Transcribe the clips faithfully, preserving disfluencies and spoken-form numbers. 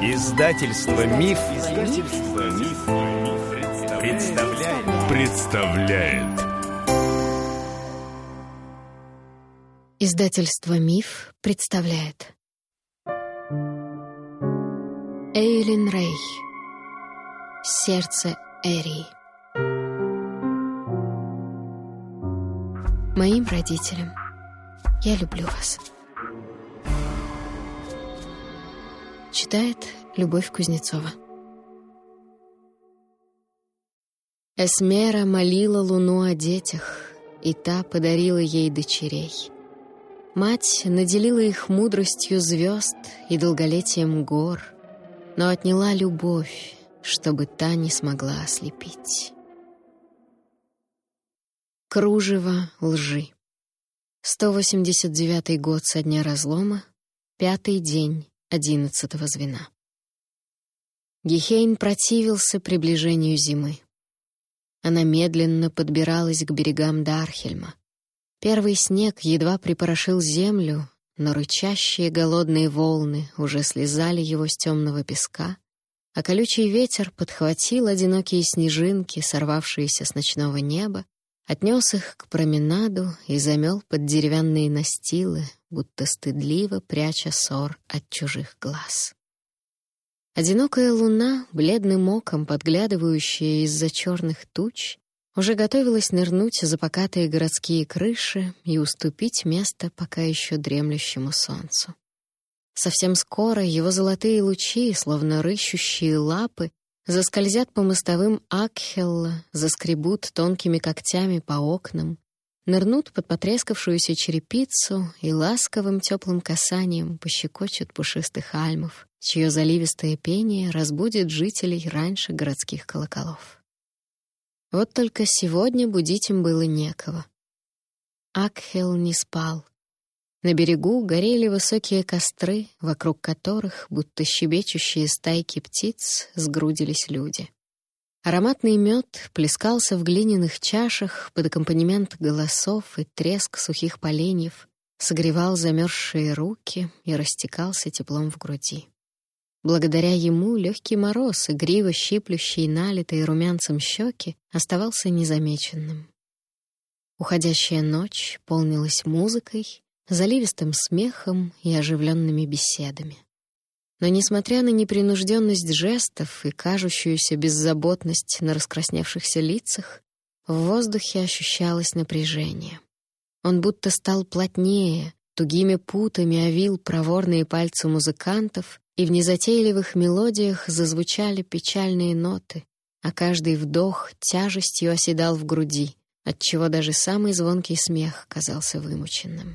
Издательство Миф, Издательство Миф, представляет. представляет. Издательство Миф представляет. Эйлин Рэй. Сердце Эрии. Моим родителям. Я люблю вас. Читает Любовь Кузнецова. Эсмера молила луну о детях, и та подарила ей дочерей. Мать наделила их мудростью звезд и долголетием гор, но отняла любовь, чтобы та не смогла ослепить. Кружево лжи. сто восемьдесят девятый год со дня разлома, пятый день одиннадцатого звена. Гихейн противился приближению зимы. Она медленно подбиралась к берегам Дархельма. Первый снег едва припорошил землю, но рычащие голодные волны уже слезали его с темного песка, а колючий ветер подхватил одинокие снежинки, сорвавшиеся с ночного неба, отнес их к променаду и замел под деревянные настилы, будто стыдливо пряча ссор от чужих глаз. Одинокая луна, бледным оком подглядывающая из-за черных туч, уже готовилась нырнуть за покатые городские крыши и уступить место пока еще дремлющему солнцу. Совсем скоро его золотые лучи, словно рыщущие лапы, заскользят по мостовым Акхелла, заскребут тонкими когтями по окнам, нырнут под потрескавшуюся черепицу и ласковым теплым касанием пощекочут пушистых альмов, чье заливистое пение разбудит жителей раньше городских колоколов. Вот только сегодня будить им было некого. Акхелл не спал. На берегу горели высокие костры, вокруг которых, будто щебечущие стайки птиц, сгрудились люди. Ароматный мед плескался в глиняных чашах под аккомпанемент голосов и треск сухих поленьев, согревал замерзшие руки и растекался теплом в груди. Благодаря ему легкий мороз, игриво щиплющий налитые румянцем щеки, оставался незамеченным. Уходящая ночь полнилась музыкой, заливистым смехом и оживленными беседами. Но, несмотря на непринужденность жестов и кажущуюся беззаботность на раскрасневшихся лицах, в воздухе ощущалось напряжение. Он будто стал плотнее, тугими путами овил проворные пальцы музыкантов, и в незатейливых мелодиях зазвучали печальные ноты, а каждый вдох тяжестью оседал в груди, отчего даже самый звонкий смех казался вымученным.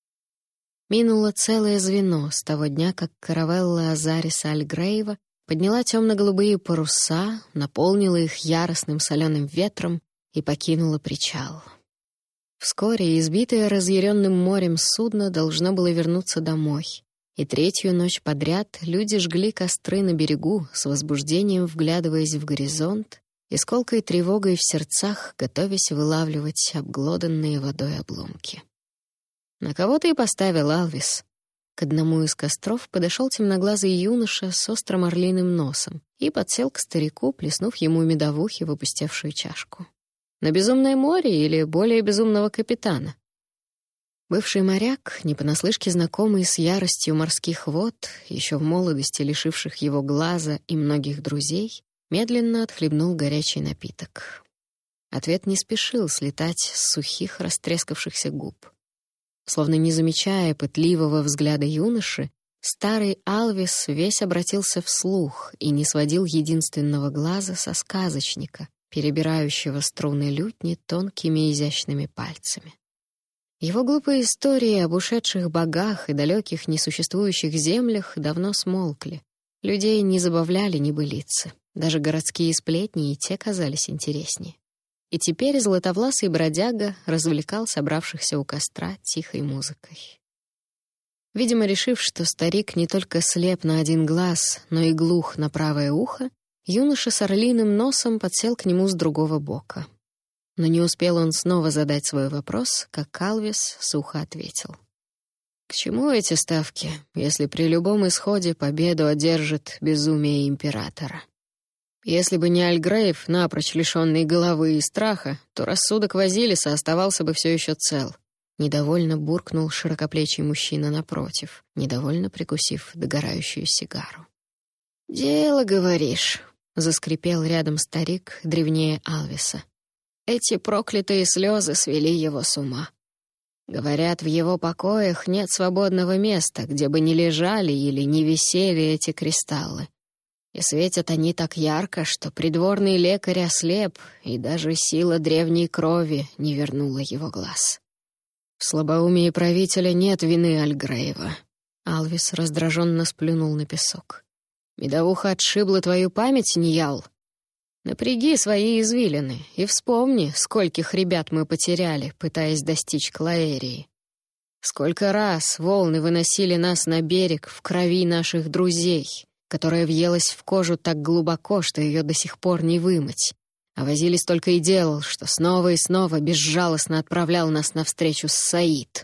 Минуло целое звено с того дня, как каравелла Азариса Альгрейва подняла темно-голубые паруса, наполнила их яростным соленым ветром и покинула причал. Вскоре избитое разъяренным морем судно должно было вернуться домой, и третью ночь подряд люди жгли костры на берегу, с возбуждением вглядываясь в горизонт и с колкой тревогой в сердцах, готовясь вылавливать обглоданные водой обломки. «На кого ты и поставил, Алвис?» К одному из костров подошел темноглазый юноша с острым орлиным носом и подсел к старику, плеснув ему медовухи в опустевшую чашку. «На безумное море или более безумного капитана?» Бывший моряк, не понаслышке знакомый с яростью морских вод, еще в молодости лишивших его глаза и многих друзей, медленно отхлебнул горячий напиток. Ответ не спешил слетать с сухих, растрескавшихся губ. Словно не замечая пытливого взгляда юноши, старый Алвис весь обратился вслух и не сводил единственного глаза со сказочника, перебирающего струны лютни тонкими изящными пальцами. Его глупые истории об ушедших богах и далеких несуществующих землях давно смолкли. Людей не забавляли небылицы. Даже городские сплетни и те казались интереснее. И теперь златовласый бродяга развлекал собравшихся у костра тихой музыкой. Видимо, решив, что старик не только слеп на один глаз, но и глух на правое ухо, юноша с орлиным носом подсел к нему с другого бока. Но не успел он снова задать свой вопрос, как Алвис сухо ответил. К чему эти ставки, если при любом исходе победу одержит безумие императора? Если бы не Альгрейв, напрочь лишённый головы и страха, то рассудок Вазилиса оставался бы все еще цел. Недовольно буркнул широкоплечий мужчина напротив, недовольно прикусив догорающую сигару. «Дело, говоришь», — заскрипел рядом старик, древнее Алвиса. «Эти проклятые слезы свели его с ума. Говорят, в его покоях нет свободного места, где бы не лежали или не висели эти кристаллы. И светят они так ярко, что придворный лекарь ослеп, и даже сила древней крови не вернула его глаз. В слабоумии правителя нет вины Альгрейва». Алвис раздраженно сплюнул на песок. «Медовуха отшибла твою память, Ньял? Напряги свои извилины и вспомни, скольких ребят мы потеряли, пытаясь достичь Клаэрии. Сколько раз волны выносили нас на берег в крови наших друзей, которая въелась в кожу так глубоко, что ее до сих пор не вымыть. А Вазилис только и делал, что снова и снова безжалостно отправлял нас навстречу с Саид».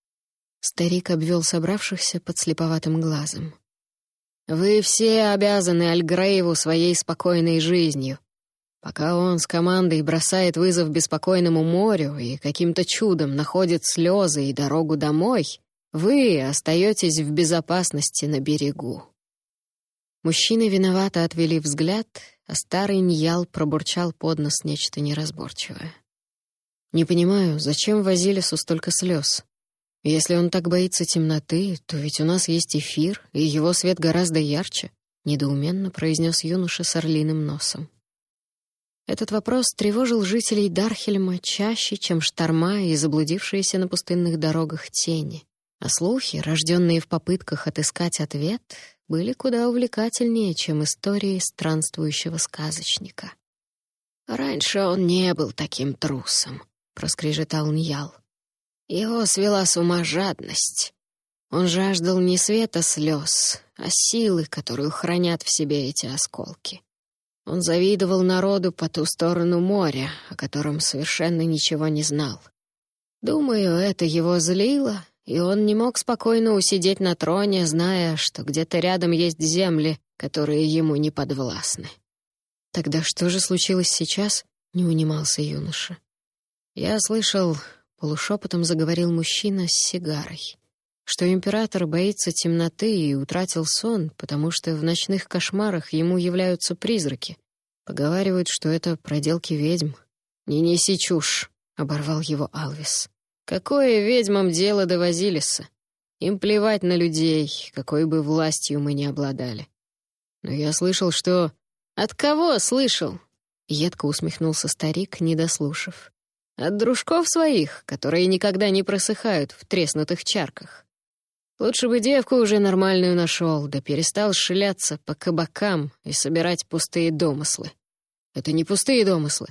Старик обвел собравшихся подслеповатым глазом. «Вы все обязаны Альгрейву своей спокойной жизнью. Пока он с командой бросает вызов беспокойному морю и каким-то чудом находит слезы и дорогу домой, вы остаетесь в безопасности на берегу». Мужчины виновато отвели взгляд, а старый Ньял пробурчал под нос нечто неразборчивое. «Не понимаю, зачем Вазилису столько слез? Если он так боится темноты, то ведь у нас есть эфир, и его свет гораздо ярче», — недоуменно произнес юноша с орлиным носом. Этот вопрос тревожил жителей Дархельма чаще, чем шторма и заблудившиеся на пустынных дорогах тени, а слухи, рожденные в попытках отыскать ответ, были куда увлекательнее, чем истории странствующего сказочника. «Раньше он не был таким трусом», — проскрежетал Ньял. «Его свела с ума жадность. Он жаждал не света слез, а силы, которую хранят в себе эти осколки. Он завидовал народу по ту сторону моря, о котором совершенно ничего не знал. Думаю, это его злило, и он не мог спокойно усидеть на троне, зная, что где-то рядом есть земли, которые ему не подвластны». «Тогда что же случилось сейчас?» — не унимался юноша. «Я слышал...» — полушепотом заговорил мужчина с сигарой, что император боится темноты и утратил сон, потому что в ночных кошмарах ему являются призраки. Поговаривают, что это проделки ведьм. «Не неси чушь», — оборвал его Алвис. «Какое ведьмам дело до Вазилиса? Им плевать на людей, какой бы властью мы ни обладали. Но я слышал, что...» «От кого слышал?» — едко усмехнулся старик, не дослушав. «От дружков своих, которые никогда не просыхают в треснутых чарках. Лучше бы девку уже нормальную нашел, да перестал шляться по кабакам и собирать пустые домыслы. Это не пустые домыслы».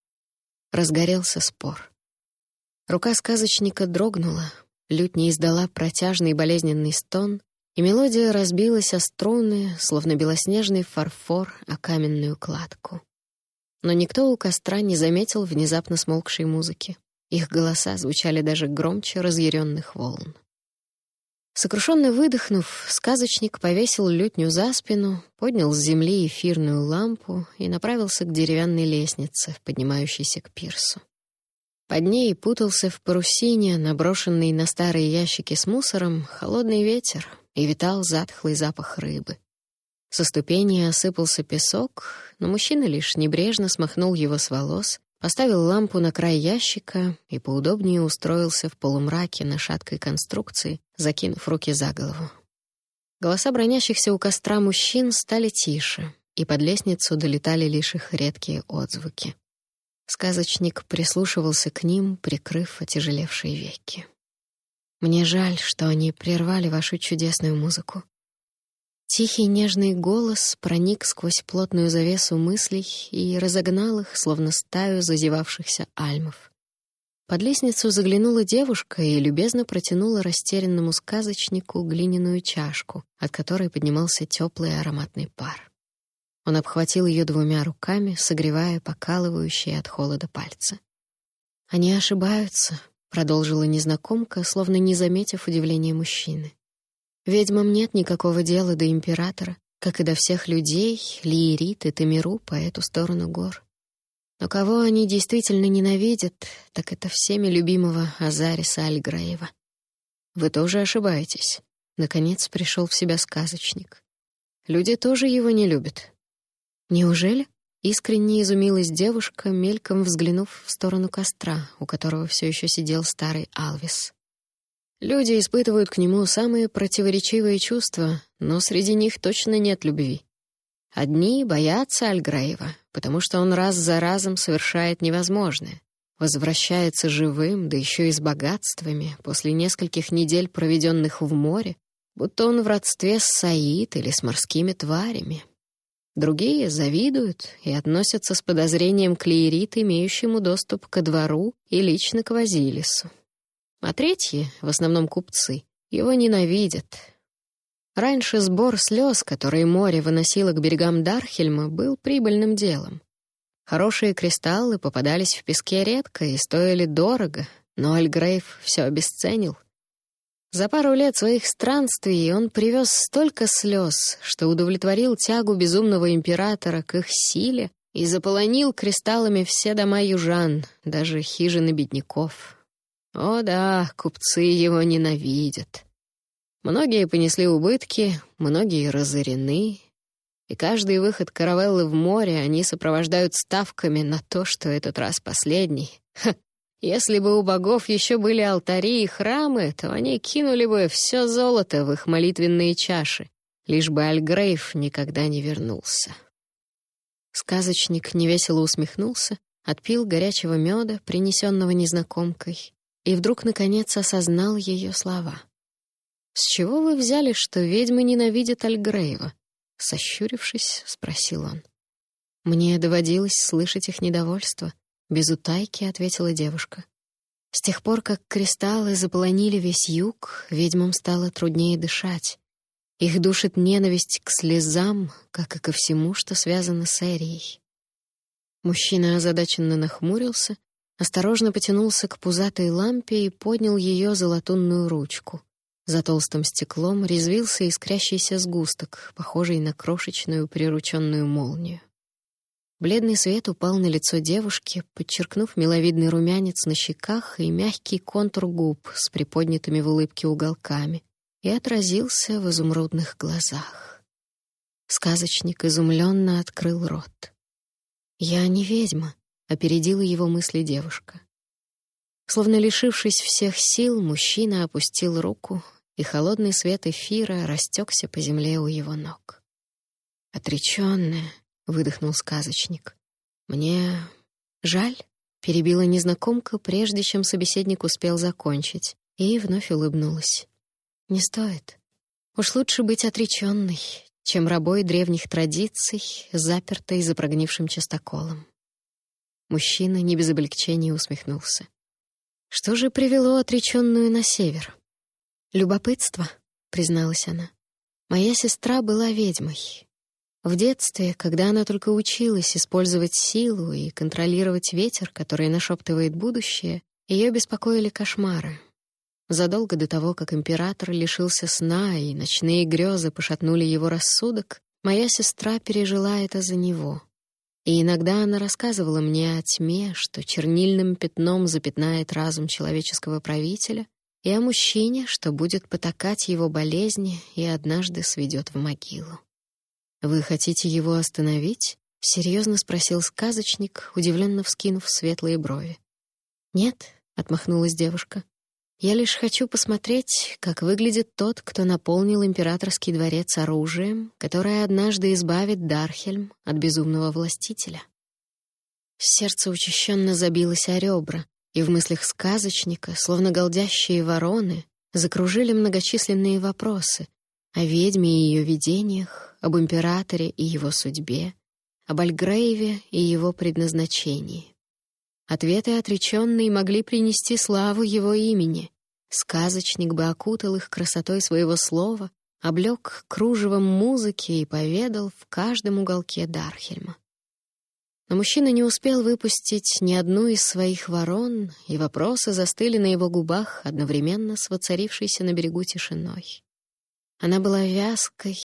Разгорелся спор. Рука сказочника дрогнула, лютня издала протяжный болезненный стон, и мелодия разбилась о струны, словно белоснежный фарфор о каменную кладку. Но никто у костра не заметил внезапно смолкшей музыки. Их голоса звучали даже громче разъяренных волн. Сокрушенно выдохнув, сказочник повесил лютню за спину, поднял с земли эфирную лампу и направился к деревянной лестнице, поднимающейся к пирсу. Под ней путался в парусине, наброшенный на старые ящики с мусором, холодный ветер, и витал затхлый запах рыбы. Со ступени осыпался песок, но мужчина лишь небрежно смахнул его с волос, поставил лампу на край ящика и поудобнее устроился в полумраке на шаткой конструкции, закинув руки за голову. Голоса бронящихся у костра мужчин стали тише, и под лестницу долетали лишь их редкие отзвуки. Сказочник прислушивался к ним, прикрыв отяжелевшие веки. «Мне жаль, что они прервали вашу чудесную музыку». Тихий нежный голос проник сквозь плотную завесу мыслей и разогнал их, словно стаю зазевавшихся альмов. Под лестницу заглянула девушка и любезно протянула растерянному сказочнику глиняную чашку, от которой поднимался теплый ароматный пар. Он обхватил ее двумя руками, согревая покалывающие от холода пальцы. «Они ошибаются», — продолжила незнакомка, словно не заметив удивления мужчины. «Ведьмам нет никакого дела до императора, как и до всех людей, Лиерит и Тамиру по эту сторону гор. Но кого они действительно ненавидят, так это всеми любимого Азариса Альграева». «Вы тоже ошибаетесь», — наконец пришел в себя сказочник. «Люди тоже его не любят». «Неужели?» — искренне изумилась девушка, мельком взглянув в сторону костра, у которого все еще сидел старый Алвис. «Люди испытывают к нему самые противоречивые чувства, но среди них точно нет любви. Одни боятся Альграева, потому что он раз за разом совершает невозможное, возвращается живым, да еще и с богатствами, после нескольких недель, проведенных в море, будто он в родстве с Саид или с морскими тварями. Другие завидуют и относятся с подозрением к Лиерит, имеющему доступ ко двору и лично к Вазилису. А третьи, в основном купцы, его ненавидят. Раньше сбор слез, которые море выносило к берегам Дархельма, был прибыльным делом. Хорошие кристаллы попадались в песке редко и стоили дорого, но Альгрейв все обесценил. За пару лет своих странствий он привез столько слез, что удовлетворил тягу безумного императора к их силе и заполонил кристаллами все дома южан, даже хижины бедняков. О да, купцы его ненавидят. Многие понесли убытки, многие разорены, и каждый выход каравеллы в море они сопровождают ставками на то, что этот раз последний. Ха! Если бы у богов еще были алтари и храмы, то они кинули бы все золото в их молитвенные чаши, лишь бы Альгрейв никогда не вернулся. Сказочник невесело усмехнулся, отпил горячего меда, принесенного незнакомкой, и вдруг, наконец, осознал ее слова. «С чего вы взяли, что ведьмы ненавидят Альгрейва?» Сощурившись, спросил он. «Мне доводилось слышать их недовольство», — без утайки ответила девушка. «С тех пор, как кристаллы заполонили весь юг, ведьмам стало труднее дышать. Их душит ненависть к слезам, как и ко всему, что связано с Эрией». Мужчина озадаченно нахмурился, осторожно потянулся к пузатой лампе и поднял ее за латунную ручку. За толстым стеклом резвился искрящийся сгусток, похожий на крошечную прирученную молнию. Бледный свет упал на лицо девушки, подчеркнув миловидный румянец на щеках и мягкий контур губ с приподнятыми в улыбке уголками, и отразился в изумрудных глазах. Сказочник изумленно открыл рот. «Я не ведьма», — опередила его мысли девушка. Словно лишившись всех сил, мужчина опустил руку, и холодный свет эфира растекся по земле у его ног. «Отречённая», — выдохнул сказочник. «Мне жаль», — перебила незнакомка, прежде чем собеседник успел закончить, и вновь улыбнулась. «Не стоит. Уж лучше быть отречённой, чем рабой древних традиций, запертой за прогнившим частоколом». Мужчина не без облегчения усмехнулся. «Что же привело отречённую на север?» «Любопытство», — призналась она. «Моя сестра была ведьмой. В детстве, когда она только училась использовать силу и контролировать ветер, который нашептывает будущее, ее беспокоили кошмары. Задолго до того, как император лишился сна и ночные грезы пошатнули его рассудок, моя сестра пережила это за него. И иногда она рассказывала мне о тьме, что чернильным пятном запятнает разум человеческого правителя, и о мужчине, что будет потакать его болезни и однажды сведет в могилу. «Вы хотите его остановить?» — серьезно спросил сказочник, удивленно вскинув светлые брови. «Нет», — отмахнулась девушка, — «я лишь хочу посмотреть, как выглядит тот, кто наполнил императорский дворец оружием, которое однажды избавит Дархельм от безумного властителя». Сердце учащенно забилось о ребра, и в мыслях сказочника, словно голдящие вороны, закружили многочисленные вопросы о ведьме и ее видениях, об императоре и его судьбе, об Альгрейве и его предназначении. Ответы отречённые могли принести славу его имени. Сказочник бы окутал их красотой своего слова, облёк кружевом музыки и поведал в каждом уголке Дархельма. Но мужчина не успел выпустить ни одну из своих ворон, и вопросы застыли на его губах одновременно с воцарившейся на берегу тишиной. Она была вязкой